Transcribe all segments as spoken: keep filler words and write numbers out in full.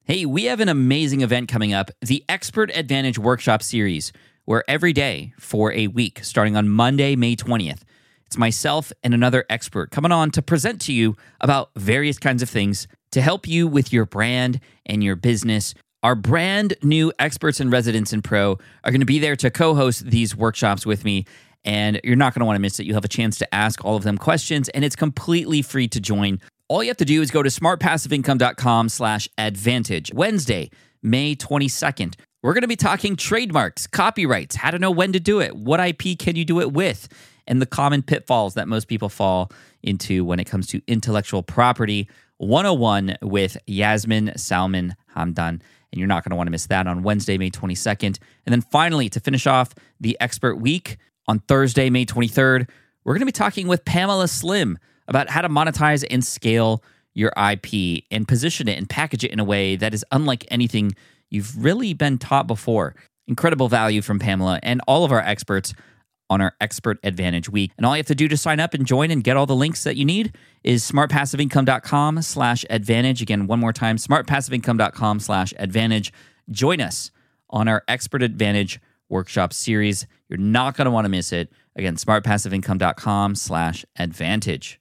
Hey, we have an amazing event coming up, the Expert Advantage Workshop Series, where every day for a week, starting on Monday, May twentieth, it's myself and another expert coming on to present to you about various kinds of things to help you with your brand and your business. Our brand new experts and residents in Pro are going to be there to co-host these workshops with me, and you're not going to want to miss it. You'll have a chance to ask all of them questions, and it's completely free to join. All you have to do is go to smartpassiveincome.com slash advantage. Wednesday, May twenty-second. We're going to be talking trademarks, copyrights, how to know when to do it, what I P can you do it with, and the common pitfalls that most people fall into when it comes to intellectual property one oh one with Yasmin Salman Hamdan. And you're not going to want to miss that on Wednesday, May twenty-second. And then finally, to finish off the Expert Week, on Thursday, May twenty-third, we're going to be talking with Pamela Slim about how to monetize and scale your I P and position it and package it in a way that is unlike anything you've really been taught before. Incredible value from Pamela and all of our experts on our Expert Advantage Week. And all you have to do to sign up and join and get all the links that you need is smartpassiveincome.com slash advantage. Again, one more time, smartpassiveincome.com slash advantage. Join us on our Expert Advantage Workshop Series. You're not going to want to miss it. Again, smartpassiveincome.com slash advantage.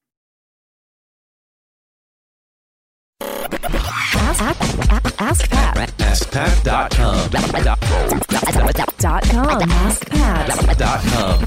Ask, ask, ask Pat. ask pat dot com. Dot com. ask pat dot com.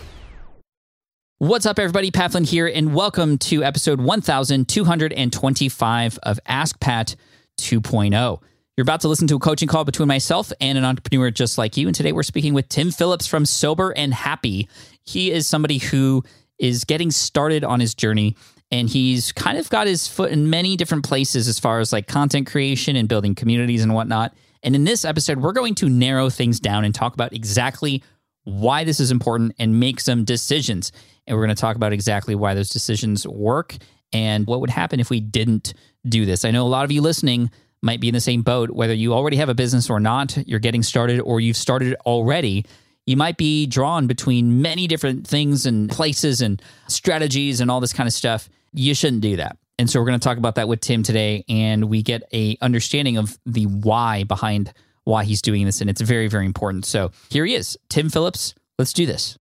What's up, everybody? Pat Flynn here, and welcome to episode one thousand two hundred twenty-five of Ask Pat two point oh. You're about to listen to a coaching call between myself and an entrepreneur just like you, and today we're speaking with Tim Phillips from Sober and Happy. He is somebody who is getting started on his journey, and he's kind of got his foot in many different places as far as like content creation and building communities and whatnot. And in this episode, we're going to narrow things down and talk about exactly why this is important and make some decisions. And we're going to talk about exactly why those decisions work and what would happen if we didn't do this. I know a lot of you listening might be in the same boat, whether you already have a business or not, you're getting started or you've started already. You might be drawn between many different things and places and strategies and all this kind of stuff. You shouldn't do that. And so we're going to talk about that with Tim today, and we get a understanding of the why behind why he's doing this, and it's very, very important. So here he is, Tim Phillips. Let's do this.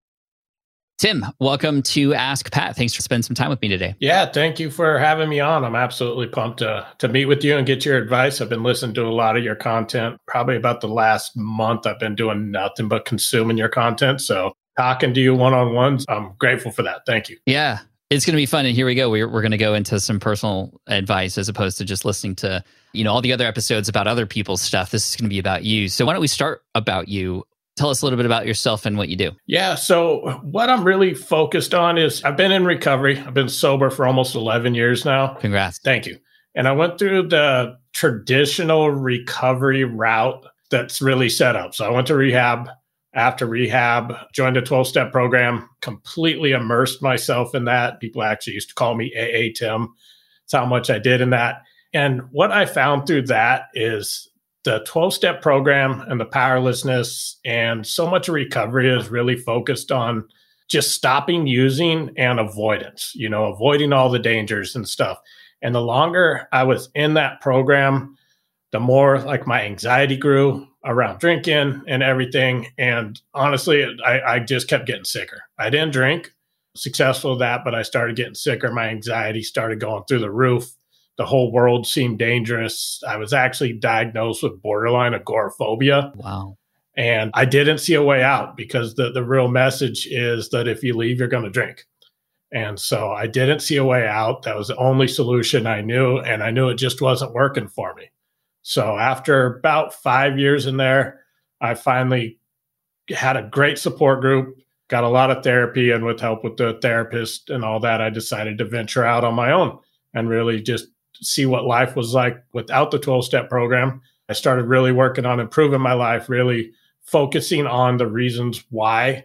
Tim, welcome to Ask Pat. Thanks for spending some time with me today. Yeah, thank you for having me on. I'm absolutely pumped to, to meet with you and get your advice. I've been listening to a lot of your content. Probably about the last month, I've been doing nothing but consuming your content. So talking to you one-on-ones, I'm grateful for that. Thank you. Yeah, it's going to be fun. And here we go. We're, we're going to go into some personal advice as opposed to just listening to, you know, all the other episodes about other people's stuff. This is going to be about you. So why don't we start about you? Tell us a little bit about yourself and what you do. Yeah. So what I'm really focused on is I've been in recovery. I've been sober for almost eleven years now. Congrats. Thank you. And I went through the traditional recovery route that's really set up. So I went to rehab. After rehab, joined a twelve-step program, completely immersed myself in that. People actually used to call me A A Tim. That's how much I did in that. And what I found through that is the twelve-step program and the powerlessness and so much of recovery is really focused on just stopping using and avoidance, you know, avoiding all the dangers and stuff. And the longer I was in that program, the more like my anxiety grew around drinking and everything. And honestly, I, I just kept getting sicker. I didn't drink, successful at that, but I started getting sicker. My anxiety started going through the roof. The whole world seemed dangerous. I was actually diagnosed with borderline agoraphobia. Wow. And I didn't see a way out because the, the real message is that if you leave, you're going to drink. And so I didn't see a way out. That was the only solution I knew. And I knew it just wasn't working for me. So after about five years in there, I finally had a great support group, got a lot of therapy, and with help with the therapist and all that, I decided to venture out on my own and really just see what life was like without the twelve-step program. I started really working on improving my life, really focusing on the reasons why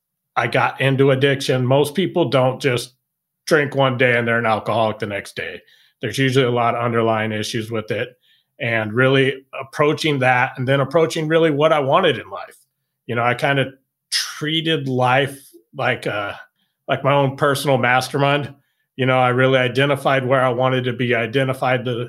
I got into addiction. Most people don't just drink one day and they're an alcoholic the next day. There's usually a lot of underlying issues with it. And really approaching that and then approaching really what I wanted in life. You know, I kind of treated life like a, like my own personal mastermind. You know, I really identified where I wanted to be, identified the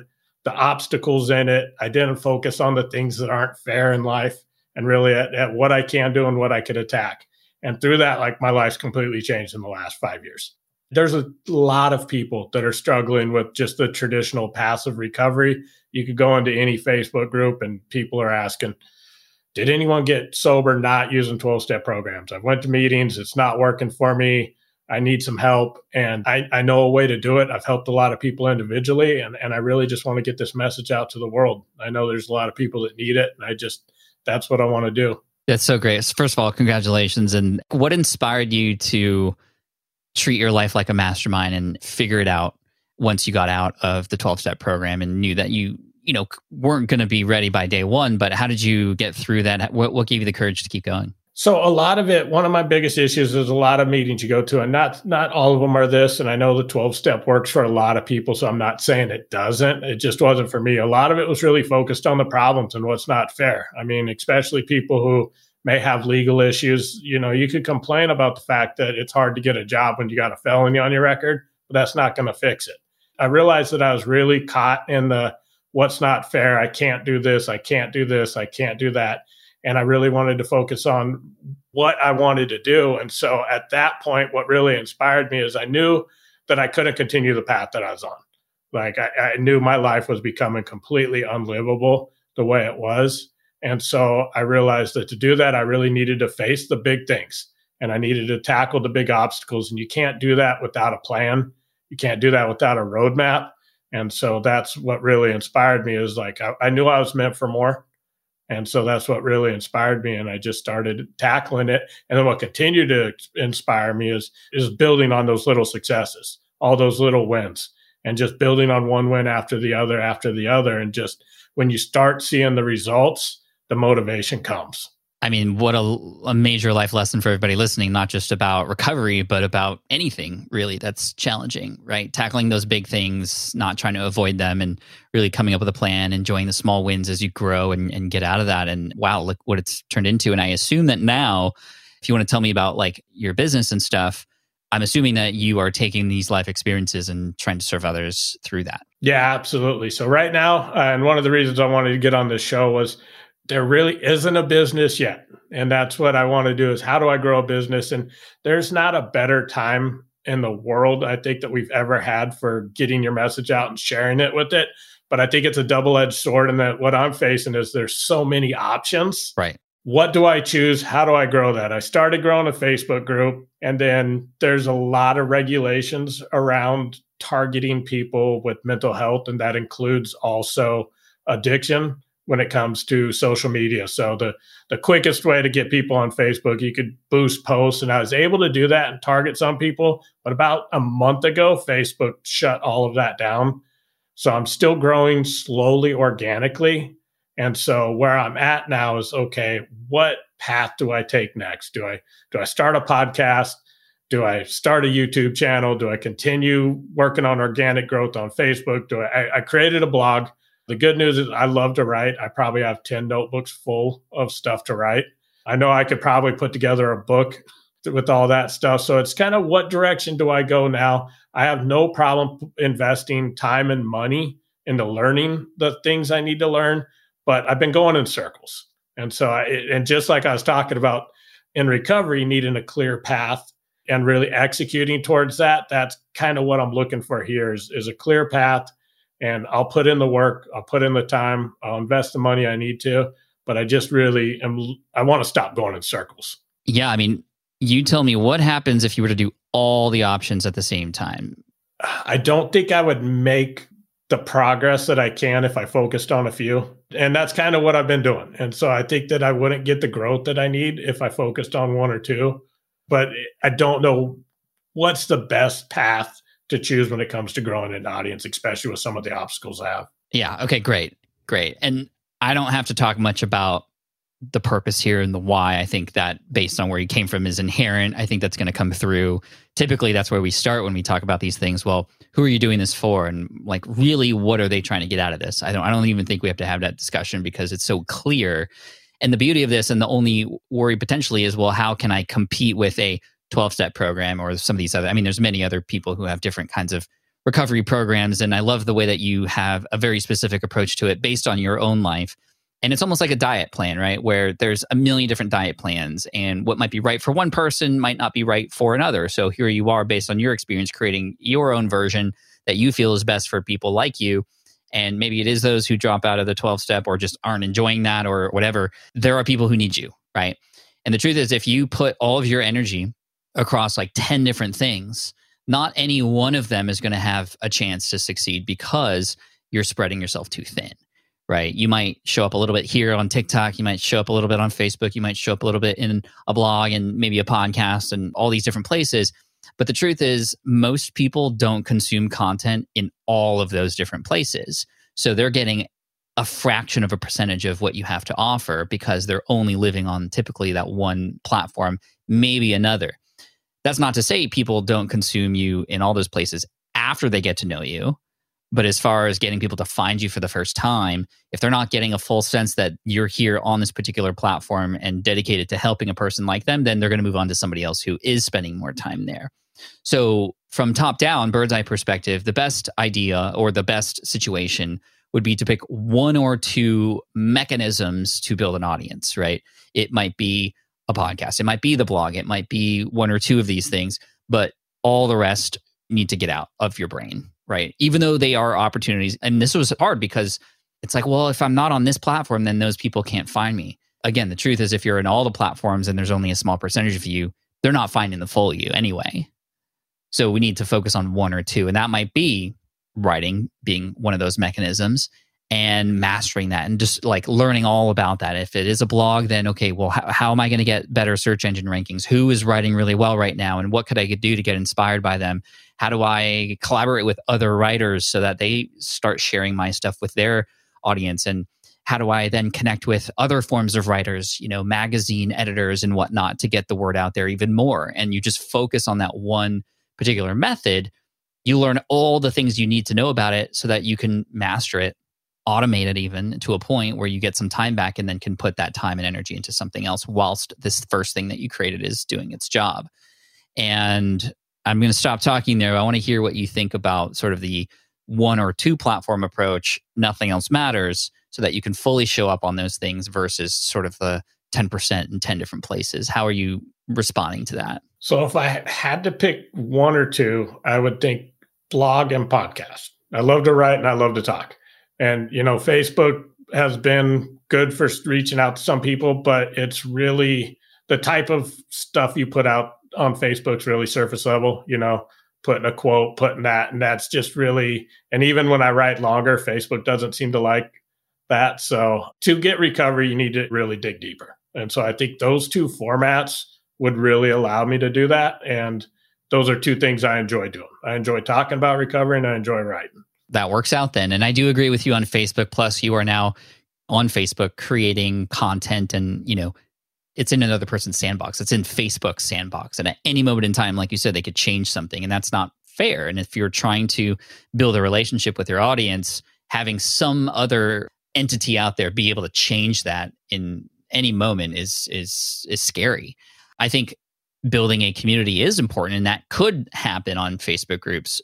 the obstacles in it. I didn't focus on the things that aren't fair in life and really at, at what I can do and what I could attack. And through that, like my life's completely changed in the last five years. There's a lot of people that are struggling with just the traditional passive recovery. You could go into any Facebook group and people are asking, did anyone get sober not using twelve-step programs? I went to meetings. It's not working for me. I need some help. And I, I know a way to do it. I've helped a lot of people individually. And, and I really just want to get this message out to the world. I know there's a lot of people that need it. And I just, that's what I want to do. That's so great. First of all, congratulations. And what inspired you to treat your life like a mastermind and figure it out once you got out of the twelve-step program and knew that you, you know, weren't going to be ready by day one, but how did you get through that? What, what gave you the courage to keep going? So a lot of it, one of my biggest issues is a lot of meetings you go to, and not not all of them are this. And I know the twelve-step works for a lot of people, so I'm not saying it doesn't. It just wasn't for me. A lot of it was really focused on the problems and what's not fair. I mean, especially people who may have legal issues. You know, you could complain about the fact that it's hard to get a job when you got a felony on your record, but that's not going to fix it. I realized that I was really caught in the what's not fair. I can't do this. I can't do this. I can't do that. And I really wanted to focus on what I wanted to do. And so at that point, what really inspired me is I knew that I couldn't continue the path that I was on. Like I, I knew my life was becoming completely unlivable the way it was. And so I realized that to do that, I really needed to face the big things and I needed to tackle the big obstacles. And you can't do that without a plan. You can't do that without a roadmap. And so that's what really inspired me is like, I, I knew I was meant for more. And so that's what really inspired me. And I just started tackling it. And then what continued to inspire me is, is building on those little successes, all those little wins, and just building on one win after the other, after the other. And just when you start seeing the results, the motivation comes. I mean, what a, a major life lesson for everybody listening, not just about recovery, but about anything really that's challenging, right? Tackling those big things, not trying to avoid them, and really coming up with a plan, enjoying the small wins as you grow and, and get out of that. And wow, look what it's turned into. And I assume that now, if you want to tell me about like your business and stuff, I'm assuming that you are taking these life experiences and trying to serve others through that. Yeah, absolutely. So right now, uh, and one of the reasons I wanted to get on this show was there really isn't a business yet. And that's what I want to do is how do I grow a business? And there's not a better time in the world, I think, that we've ever had for getting your message out and sharing it with it. But I think it's a double-edged sword in that what I'm facing is there's so many options. Right. What do I choose? How do I grow that? I started growing a Facebook group, and then there's a lot of regulations around targeting people with mental health, and that includes also addiction when it comes to social media. So the, the quickest way to get people on Facebook, you could boost posts, and I was able to do that and target some people. But about a month ago, Facebook shut all of that down. So I'm still growing slowly, organically. And so where I'm at now is, okay, what path do I take next? Do I do I start a podcast? Do I start a YouTube channel? Do I continue working on organic growth on Facebook? Do I, I, I created a blog. The good news is I love to write. I probably have ten notebooks full of stuff to write. I know I could probably put together a book with all that stuff. So it's kind of what direction do I go now? I have no problem investing time and money into learning the things I need to learn, but I've been going in circles. And so, I, and just like I was talking about in recovery, needing a clear path and really executing towards that, that's kind of what I'm looking for here is, is a clear path. And I'll put in the work, I'll put in the time, I'll invest the money I need to, but I just really am, I want to stop going in circles. Yeah. I mean, you tell me what happens if you were to do all the options at the same time. I don't think I would make the progress that I can if I focused on a few. And that's kind of what I've been doing. And so I think that I wouldn't get the growth that I need if I focused on one or two, but I don't know what's the best path to choose when it comes to growing an audience, especially with some of the obstacles I have. Yeah. Okay, great. Great. And I don't have to talk much about the purpose here and the why. I think that based on where you came from is inherent. I think that's going to come through. Typically, that's where we start when we talk about these things. Well, who are you doing this for? And like, really, what are they trying to get out of this? I don't, I don't even think we have to have that discussion because it's so clear. And the beauty of this, and the only worry potentially is, well, how can I compete with a twelve-step program or some of these other, I mean, there's many other people who have different kinds of recovery programs. And I love the way that you have a very specific approach to it based on your own life. And it's almost like a diet plan, right? Where there's a million different diet plans, and what might be right for one person might not be right for another. So here you are, based on your experience, creating your own version that you feel is best for people like you. And maybe it is those who drop out of the twelve step or just aren't enjoying that or whatever. There are people who need you, right? And the truth is, if you put all of your energy across like ten different things, not any one of them is going to have a chance to succeed because you're spreading yourself too thin. Right? You might show up a little bit here on TikTok. You might show up a little bit on Facebook. You might show up a little bit in a blog and maybe a podcast and all these different places. But the truth is, most people don't consume content in all of those different places. So they're getting a fraction of a percentage of what you have to offer because they're only living on typically that one platform, maybe another. That's not to say people don't consume you in all those places after they get to know you. But as far as getting people to find you for the first time, if they're not getting a full sense that you're here on this particular platform and dedicated to helping a person like them, then they're going to move on to somebody else who is spending more time there. So from top down, bird's eye perspective, the best idea or the best situation would be to pick one or two mechanisms to build an audience, right? It might be a podcast. It might be the blog. It might be one or two of these things, but all the rest need to get out of your brain. Right. Even though they are opportunities. And this was hard because it's like, well, if I'm not on this platform, then those people can't find me. Again, the truth is, if you're in all the platforms and there's only a small percentage of you, they're not finding the full you anyway. So we need to focus on one or two. And that might be writing being one of those mechanisms and mastering that and just like learning all about that. If it is a blog, then okay, well, how, how am I going to get better search engine rankings? Who is writing really well right now? And what could I do to get inspired by them? How do I collaborate with other writers so that they start sharing my stuff with their audience? And how do I then connect with other forms of writers, you know, magazine editors and whatnot, to get the word out there even more? And you just focus on that one particular method. You learn all the things you need to know about it so that you can master it, automate it even to a point where you get some time back and then can put that time and energy into something else whilst this first thing that you created is doing its job. And I'm going to stop talking there. I want to hear what you think about sort of the one or two platform approach, nothing else matters, so that you can fully show up on those things versus sort of the ten percent in ten different places. How are you responding to that? So if I had to pick one or two, I would think blog and podcast. I love to write and I love to talk. And, you know, Facebook has been good for reaching out to some people, but it's really the type of stuff you put out on Facebook's really surface level, you know, putting a quote, putting that, and that's just really, and even when I write longer, Facebook doesn't seem to like that. So to get recovery, you need to really dig deeper. And so I think those two formats would really allow me to do that. And those are two things I enjoy doing. I enjoy talking about recovery and I enjoy writing. That works out then. And I do agree with you on Facebook. Plus, you are now on Facebook creating content and, you know, it's in another person's sandbox. It's in Facebook's sandbox. And at any moment in time, like you said, they could change something. And that's not fair. And if you're trying to build a relationship with your audience, having some other entity out there be able to change that in any moment is is is scary. I think building a community is important. And that could happen on Facebook groups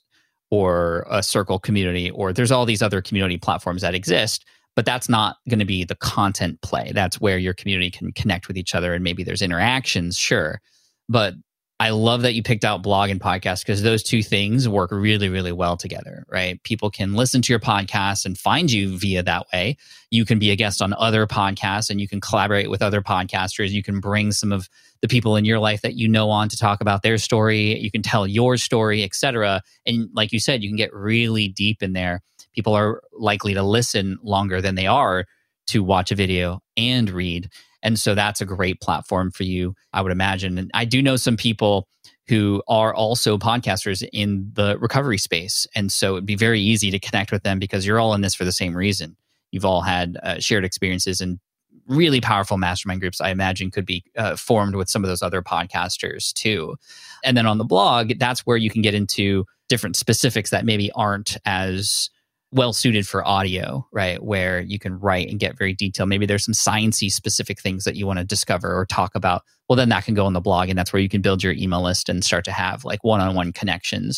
or a circle community, or there's all these other community platforms that exist. But that's not going to be the content play. That's where your community can connect with each other and maybe there's interactions, sure. But I love that you picked out blog and podcast because those two things work really, really well together, right? People can listen to your podcast and find you via that way. You can be a guest on other podcasts and you can collaborate with other podcasters. You can bring some of the people in your life that you know on to talk about their story. You can tell your story, et cetera. And like you said, you can get really deep in there. People are likely to listen longer than they are to watch a video and read. And so that's a great platform for you, I would imagine. And I do know some people who are also podcasters in the recovery space. And so it'd be very easy to connect with them because you're all in this for the same reason. You've all had uh, shared experiences and really powerful mastermind groups, I imagine, could be uh, formed with some of those other podcasters too. And then on the blog, that's where you can get into different specifics that maybe aren't as well suited for audio, right? Where you can write and get very detailed. Maybe there's some sciencey specific things that you want to discover or talk about. Well, then that can go on the blog, and that's where you can build your email list and start to have like one-on-one connections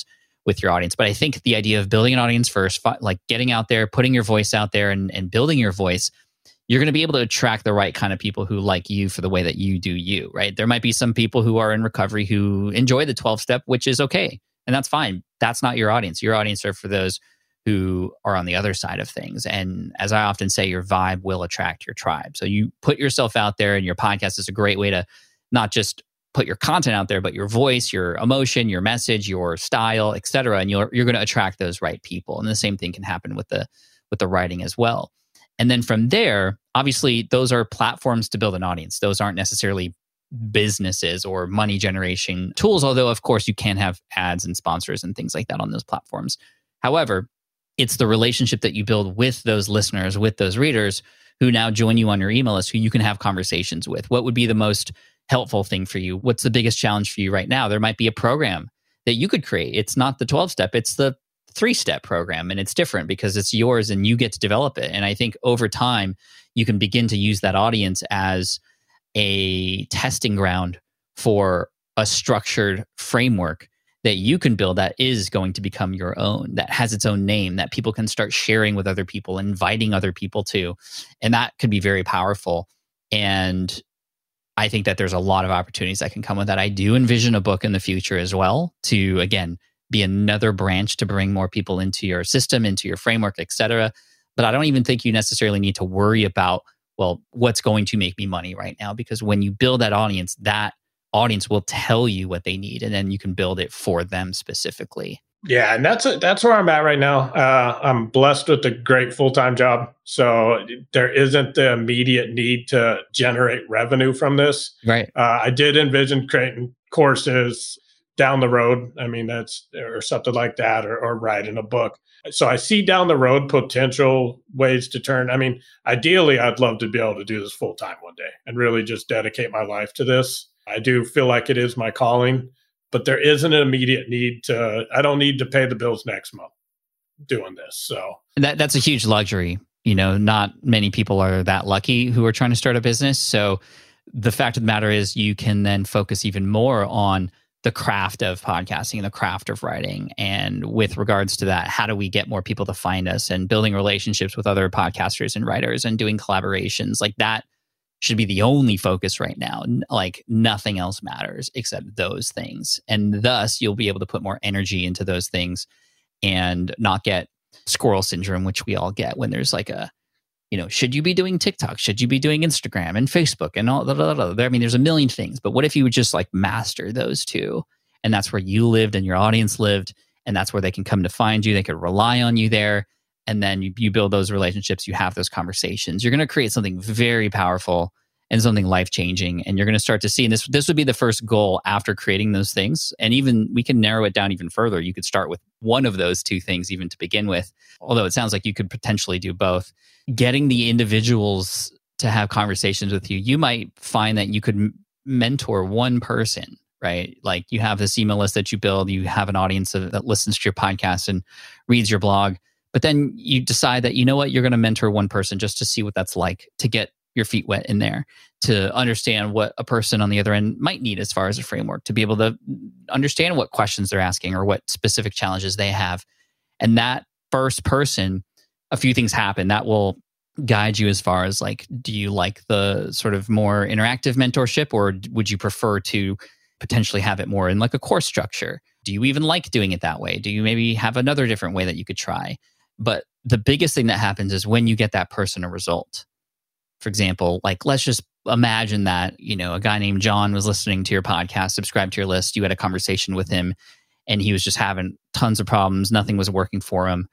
with your audience. But I think the idea of building an audience first, fi- like getting out there, putting your voice out there and, and building your voice, you're going to be able to attract the right kind of people who like you for the way that you do you, right? There might be some people who are in recovery who enjoy the twelve step, which is okay. And that's fine. That's not your audience. Your audience are for those who are on the other side of things. And as I often say, your vibe will attract your tribe. So you put yourself out there, and your podcast is a great way to not just put your content out there, but your voice, your emotion, your message, your style, et cetera. And you're you're going to attract those right people. And the same thing can happen with the with the writing as well. And then from there, obviously, those are platforms to build an audience. Those aren't necessarily businesses or money generation tools, although, of course, you can have ads and sponsors and things like that on those platforms. However, it's the relationship that you build with those listeners, with those readers who now join you on your email list, who you can have conversations with. What would be the most helpful thing for you? What's the biggest challenge for you right now? There might be a program that you could create. It's not the twelve step, it's the three step program. And it's different because it's yours and you get to develop it. And I think over time, you can begin to use that audience as a testing ground for a structured framework that you can build that is going to become your own, that has its own name, that people can start sharing with other people, inviting other people to. And that could be very powerful. And I think that there's a lot of opportunities that can come with that. I do envision a book in the future as well to, again, be another branch to bring more people into your system, into your framework, et cetera. But I don't even think you necessarily need to worry about, well, what's going to make me money right now? Because when you build that audience, that audience will tell you what they need, and then you can build it for them specifically. Yeah, and that's a, that's where I'm at right now. Uh, I'm blessed with a great full-time job, so there isn't the immediate need to generate revenue from this. Right. Uh, I did envision creating courses down the road. I mean, that's or something like that, or, or writing a book. So I see down the road potential ways to turn. I mean, ideally, I'd love to be able to do this full-time one day and really just dedicate my life to this. I do feel like it is my calling, but there isn't an immediate need to, I don't need to pay the bills next month doing this. So that that's a huge luxury. You know, not many people are that lucky who are trying to start a business. So the fact of the matter is you can then focus even more on the craft of podcasting and the craft of writing. And with regards to that, how do we get more people to find us, and building relationships with other podcasters and writers and doing collaborations like that should be the only focus right now. Like nothing else matters except those things. And thus you'll be able to put more energy into those things and not get squirrel syndrome, which we all get when there's like a, you know, should you be doing TikTok? Should you be doing Instagram and Facebook and all that? I mean, there's a million things, but what if you would just like master those two? And that's where you lived and your audience lived. And that's where they can come to find you. They could rely on you there. And then you, you build those relationships, you have those conversations. You're going to create something very powerful and something life-changing. And you're going to start to see, and this, this would be the first goal after creating those things. And even we can narrow it down even further. You could start with one of those two things even to begin with, although it sounds like you could potentially do both. Getting the individuals to have conversations with you, you might find that you could m- mentor one person, right? Like you have this email list that you build, you have an audience of, that listens to your podcast and reads your blog. But then you decide that, you know what, you're going to mentor one person just to see what that's like, to get your feet wet in there, to understand what a person on the other end might need as far as a framework, to be able to understand what questions they're asking or what specific challenges they have. And that first person, a few things happen that will guide you as far as like, do you like the sort of more interactive mentorship, or would you prefer to potentially have it more in like a course structure? Do you even like doing it that way? Do you maybe have another different way that you could try? But the biggest thing that happens is when you get that person a result. For example, like let's just imagine that, you know, a guy named John was listening to your podcast, subscribed to your list, you had a conversation with him, and he was just having tons of problems. Nothing was working for him.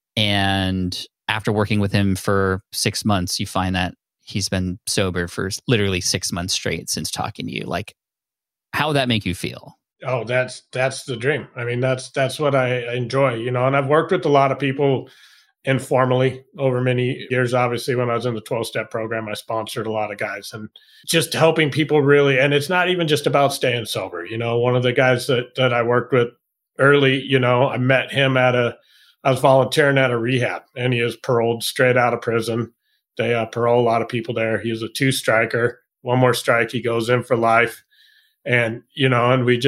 And after working with him for six months, you find that he's been sober for literally six months straight since talking to you. Like, how would that make you feel? Oh, that's that's the dream. I mean, that's that's what I enjoy, you know, and I've worked with a lot of people informally over many years. Obviously, when I was in the twelve-step program, I sponsored a lot of guys, and just helping people really, and it's not even just about staying sober. You know, one of the guys that, that I worked with early, you know, I met him at a, I was volunteering at a rehab, and he was paroled straight out of prison. They uh, parole a lot of people there. He was a two-striker. One more strike, he goes in for life. And, you know, and we just,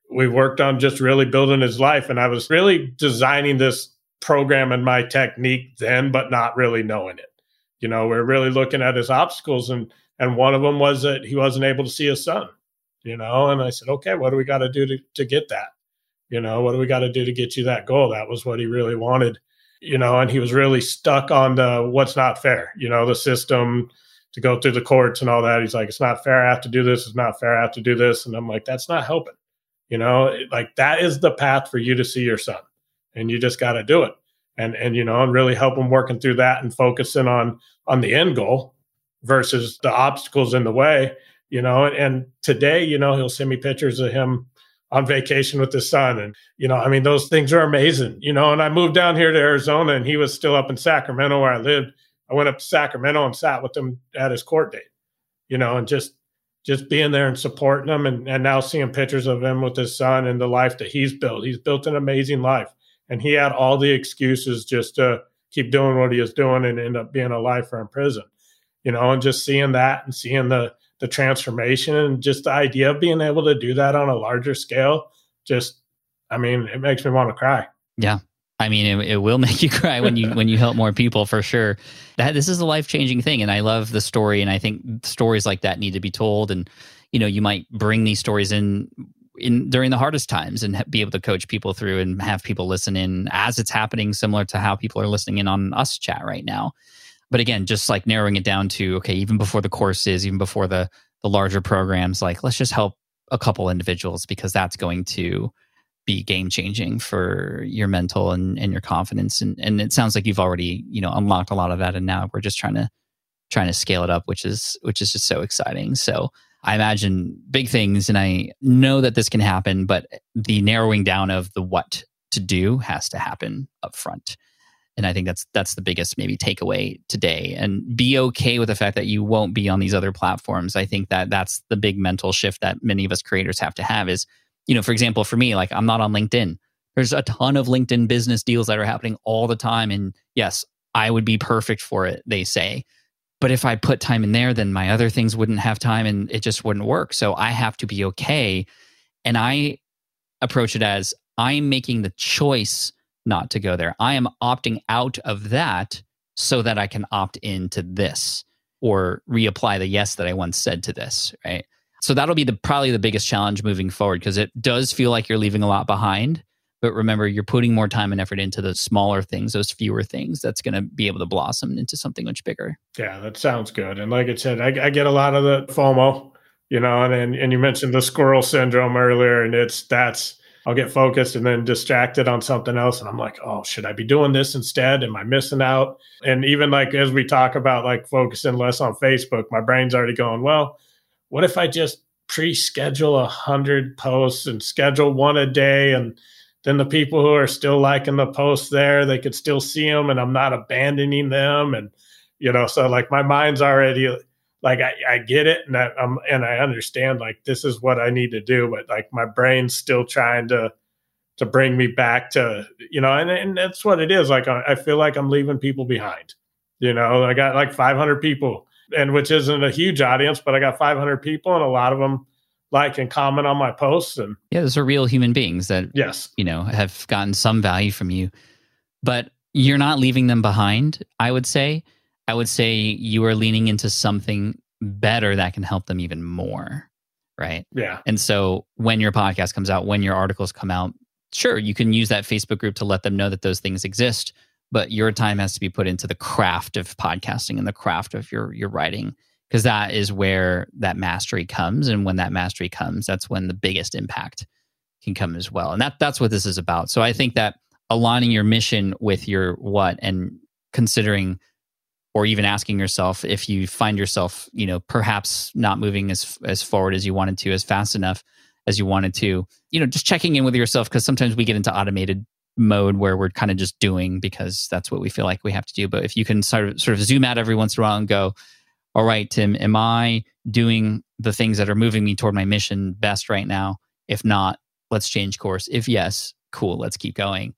we worked on just really building his life. And I was really designing this program and my technique then, but not really knowing it. You know, we're really looking at his obstacles, and and one of them was that he wasn't able to see his son, you know, and I said, okay, what do we got to do to to get that? You know, what do we got to do to get you that goal? That was what he really wanted, you know, and he was really stuck on the what's not fair, you know, the system to go through the courts and all that. He's like, it's not fair. I have to do this. It's not fair. I have to do this. And I'm like, that's not helping. You know, like that is the path for you to see your son, and you just got to do it. And, and, you know, and really help him working through that and focusing on, on the end goal versus the obstacles in the way, you know, and, and today, you know, he'll send me pictures of him on vacation with his son. And, you know, I mean, those things are amazing, you know, and I moved down here to Arizona and he was still up in Sacramento where I lived. I went up to Sacramento and sat with him at his court date, you know, and just, just being there and supporting him, and, and now seeing pictures of him with his son and the life that he's built. He's built an amazing life. And he had all the excuses just to keep doing what he was doing and end up being a lifer in prison, you know, and just seeing that and seeing the the transformation and just the idea of being able to do that on a larger scale, just, I mean, it makes me want to cry. Yeah. I mean, it, it will make you cry when you when you help more people, for sure. That this is a life-changing thing, and I love the story, and I think stories like that need to be told. And you know, you might bring these stories in in during the hardest times and ha- be able to coach people through and have people listen in as it's happening, similar to how people are listening in on us chat right now. But again, just like narrowing it down to, okay, even before the courses, even before the the larger programs, like let's just help a couple individuals, because that's going to be game changing for your mental and, and your confidence. And and it sounds like you've already, you know, unlocked a lot of that. And now we're just trying to trying to scale it up, which is which is just so exciting. So I imagine big things, and I know that this can happen, but the narrowing down of the what to do has to happen up front. And I think that's that's the biggest maybe takeaway today. And be okay with the fact that you won't be on these other platforms. I think that that's the big mental shift that many of us creators have to have is, you know, for example, for me, like I'm not on LinkedIn. There's a ton of LinkedIn business deals that are happening all the time. And yes, I would be perfect for it, they say. But if I put time in there, then my other things wouldn't have time and it just wouldn't work. So I have to be okay. And I approach it as I'm making the choice not to go there. I am opting out of that so that I can opt into this or reapply the yes that I once said to this, right? So that'll be the probably the biggest challenge moving forward, because it does feel like you're leaving a lot behind. But remember, you're putting more time and effort into the smaller things, those fewer things that's going to be able to blossom into something much bigger. Yeah, that sounds good. And like I said, I, I get a lot of the FOMO, you know, and, and and you mentioned the squirrel syndrome earlier, and it's that's I'll get focused and then distracted on something else. And I'm like, oh, should I be doing this instead? Am I missing out? And even like as we talk about like focusing less on Facebook, my brain's already going, well, what if I just pre-schedule a hundred posts and schedule one a day, and then the people who are still liking the posts there, they could still see them, and I'm not abandoning them. And, you know, so like my mind's already like, I, I get it. And I, I'm, and I understand like, this is what I need to do, but like my brain's still trying to, to bring me back to, you know, and, and that's what it is. Like, I, I feel like I'm leaving people behind, you know, I got like five hundred people, and which isn't a huge audience, but I got five hundred people, and a lot of them like and comment on my posts. And yeah, those are real human beings that, yes, you know, have gotten some value from you, but you're not leaving them behind. I would say, I would say you are leaning into something better that can help them even more. Right. Yeah. And so when your podcast comes out, when your articles come out, sure, you can use that Facebook group to let them know that those things exist, but your time has to be put into the craft of podcasting and the craft of your, your writing, because that is where that mastery comes. And when that mastery comes, that's when the biggest impact can come as well. And that that's what this is about. So I think that aligning your mission with your what, and considering, or even asking yourself if you find yourself, you know, perhaps not moving as as forward as you wanted to, as fast enough as you wanted to, you know, just checking in with yourself, because sometimes we get into automated mode where we're kind of just doing because that's what we feel like we have to do. But if you can sort of sort of zoom out every once in a while and go, all right, Tim, am I doing the things that are moving me toward my mission best right now? If not, let's change course. If yes, cool, let's keep going.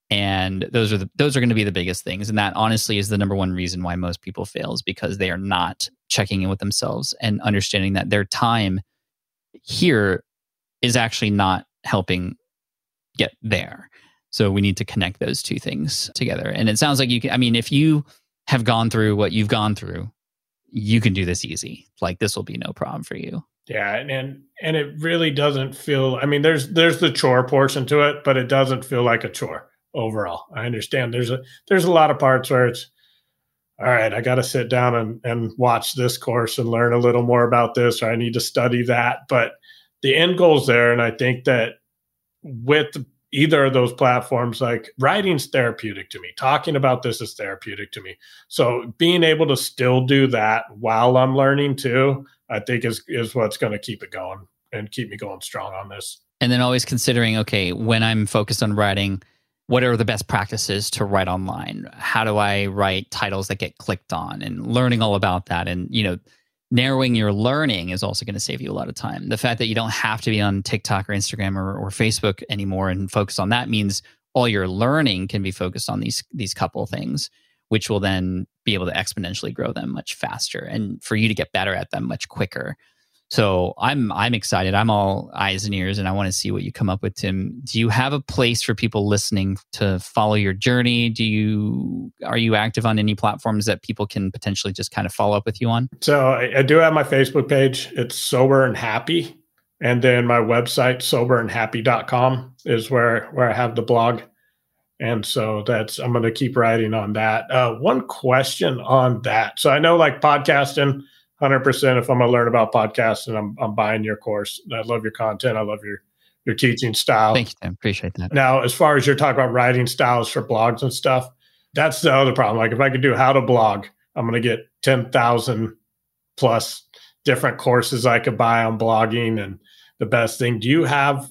And those are the those are going to be the biggest things. And that honestly is the number one reason why most people fail, is because they are not checking in with themselves and understanding that their time here is actually not helping get there. So we need to connect those two things together. And it sounds like you can, I mean, if you have gone through what you've gone through, you can do this easy. Like this will be no problem for you. Yeah, and, and and it really doesn't feel, I mean, there's there's the chore portion to it, but it doesn't feel like a chore overall. I understand there's a there's a lot of parts where it's, all right, I got to sit down and, and watch this course and learn a little more about this, or I need to study that. But the end goal's there. And I think that with either of those platforms, like writing's therapeutic to me. Talking about this is therapeutic to me. So being able to still do that while I'm learning too, I think is is what's going to keep it going and keep me going strong on this. And then always considering, okay, when I'm focused on writing, what are the best practices to write online? How do I write titles that get clicked on, and learning all about that? And, you know, narrowing your learning is also going to save you a lot of time. The fact that you don't have to be on TikTok or Instagram or, or Facebook anymore and focus on that means all your learning can be focused on these these couple things, which will then be able to exponentially grow them much faster and for you to get better at them much quicker. So I'm I'm excited. I'm all eyes and ears, and I want to see what you come up with, Tim. Do you have a place for people listening to follow your journey? Do you are you active on any platforms that people can potentially just kind of follow up with you on? So I, I do have my Facebook page. It's Sober and Happy. And then my website, sober and happy dot com, is where, where I have the blog. And so that's, I'm going to keep writing on that. Uh, one question on that. So I know like podcasting, one hundred percent if I'm going to learn about podcasting, I'm, I'm buying your course. I love your content. I love your, your teaching style. Thank you, Tim. Appreciate that. Now, as far as you're talking about writing styles for blogs and stuff, that's the other problem. Like if I could do how to blog, I'm going to get ten thousand plus different courses I could buy on blogging and the best thing. Do you have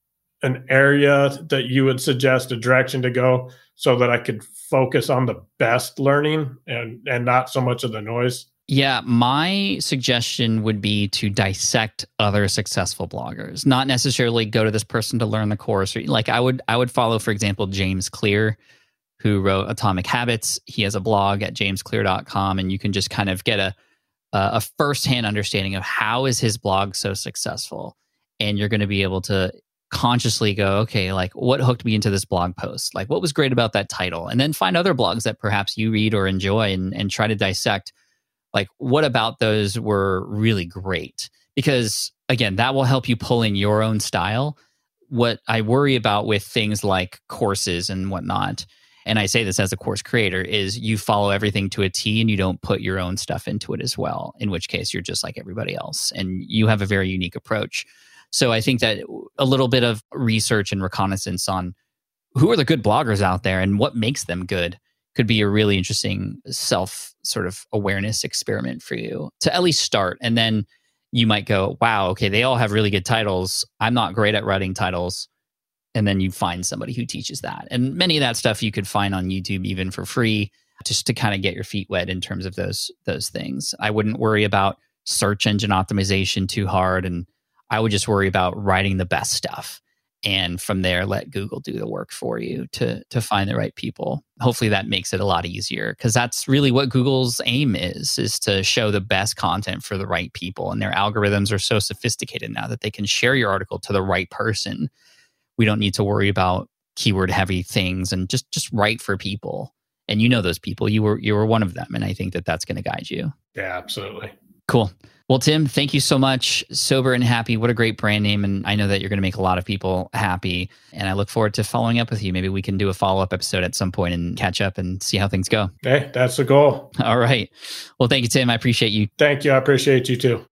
an area that you would suggest, a direction to go so that I could focus on the best learning and, and not so much of the noise? Yeah, my suggestion would be to dissect other successful bloggers, not necessarily go to this person to learn the course. Or, like I would, I would follow, for example, James Clear, who wrote Atomic Habits. He has a blog at james clear dot com, and you can just kind of get a a firsthand understanding of how is his blog so successful, and you're going to be able to consciously go, okay, like what hooked me into this blog post? Like what was great about that title? And then find other blogs that perhaps you read or enjoy, and and try to dissect. Like, what about those were really great? Because, again, that will help you pull in your own style. What I worry about with things like courses and whatnot, and I say this as a course creator, is you follow everything to a T and you don't put your own stuff into it as well, in which case you're just like everybody else and you have a very unique approach. So I think that a little bit of research and reconnaissance on who are the good bloggers out there and what makes them good could be a really interesting self sort of awareness experiment for you to at least start. And then you might go, wow, okay, they all have really good titles. I'm not great at writing titles. And then you find somebody who teaches that. And many of that stuff you could find on YouTube even for free, just to kind of get your feet wet in terms of those those things. I wouldn't worry about search engine optimization too hard. And I would just worry about writing the best stuff. And from there, let Google do the work for you to to find the right people. Hopefully that makes it a lot easier, because that's really what Google's aim is, is to show the best content for the right people. And their algorithms are so sophisticated now that they can share your article to the right person. We don't need to worry about keyword heavy things, and just just write for people. And you know those people. You were you were one of them. And I think that that's going to guide you. Yeah, absolutely. Cool. Well, Tim, thank you so much. Sober and Happy, what a great brand name. And I know that you're going to make a lot of people happy. And I look forward to following up with you. Maybe we can do a follow-up episode at some point and catch up and see how things go. Hey, that's the goal. All right. Well, thank you, Tim. I appreciate you. Thank you. I appreciate you too.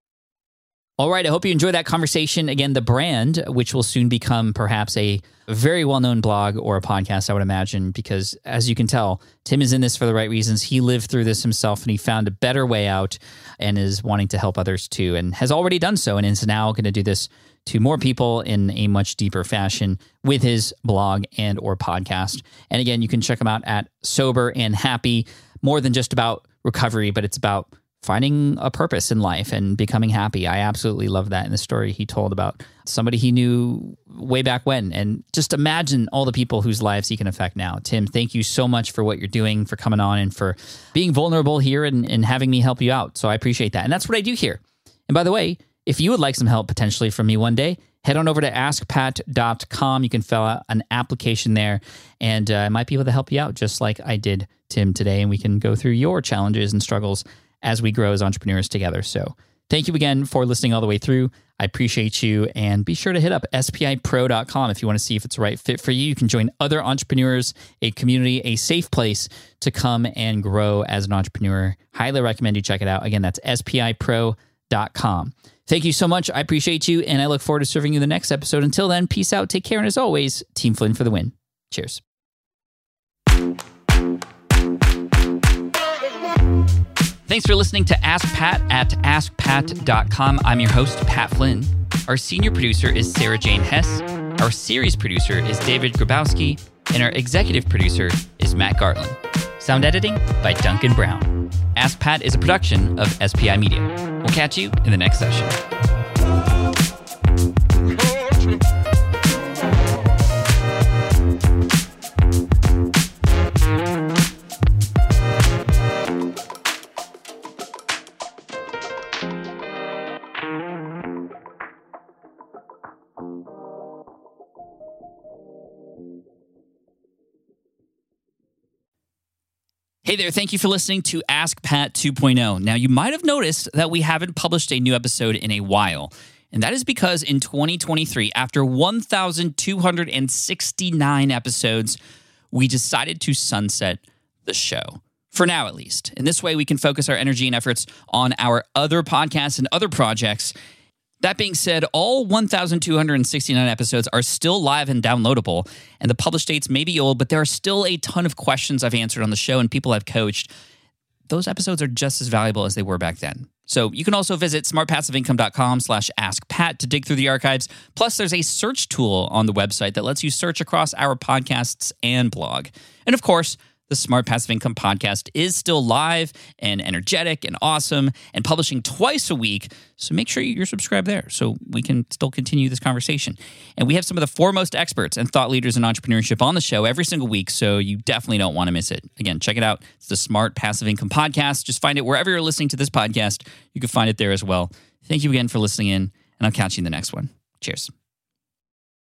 All right. I hope you enjoyed that conversation. Again, the brand, which will soon become perhaps a very well-known blog or a podcast, I would imagine, because as you can tell, Tim is in this for the right reasons. He lived through this himself and he found a better way out and is wanting to help others too, and has already done so, and is now going to do this to more people in a much deeper fashion with his blog and or podcast. And again, you can check him out at Sober and Happy. More than just about recovery, but it's about finding a purpose in life and becoming happy. I absolutely love that in the story he told about somebody he knew way back when. And just imagine all the people whose lives he can affect now. Tim, thank you so much for what you're doing, for coming on and for being vulnerable here and, and having me help you out. So I appreciate that. And that's what I do here. And by the way, if you would like some help potentially from me one day, head on over to ask pat dot com. You can fill out an application there, and uh, I might be able to help you out just like I did Tim today, and we can go through your challenges and struggles as we grow as entrepreneurs together. So thank you again for listening all the way through. I appreciate you, and be sure to hit up S P I pro dot com if you want to see if it's the right fit for you. You can join other entrepreneurs, a community, a safe place to come and grow as an entrepreneur. Highly recommend you check it out. Again, that's S P I pro dot com. Thank you so much. I appreciate you, and I look forward to serving you the next episode. Until then, peace out, take care, and as always, Team Flynn for the win. Cheers. Thanks for listening to Ask Pat at ask pat dot com. I'm your host, Pat Flynn. Our senior producer is Sarah Jane Hess. Our series producer is David Grabowski. And our executive producer is Matt Gartland. Sound editing by Duncan Brown. Ask Pat is a production of S P I Media. We'll catch you in the next session. Hey there, thank you for listening to Ask Pat two point oh. Now, you might have noticed that we haven't published a new episode in a while, and that is because in twenty twenty-three, after one thousand two hundred sixty-nine episodes, we decided to sunset the show. For now, at least. In this way, we can focus our energy and efforts on our other podcasts and other projects. That being said, all one thousand two hundred sixty-nine episodes are still live and downloadable, and the published dates may be old, but there are still a ton of questions I've answered on the show and people I've coached. Those episodes are just as valuable as they were back then. So you can also visit smart passive income dot com slash ask pat to dig through the archives. Plus, there's a search tool on the website that lets you search across our podcasts and blog. And of course, the Smart Passive Income podcast is still live and energetic and awesome and publishing twice a week. So make sure you're subscribed there so we can still continue this conversation. And we have some of the foremost experts and thought leaders in entrepreneurship on the show every single week, so you definitely don't want to miss it. Again, check it out. It's the Smart Passive Income podcast. Just find it wherever you're listening to this podcast. You can find it there as well. Thank you again for listening in, and I'll catch you in the next one. Cheers.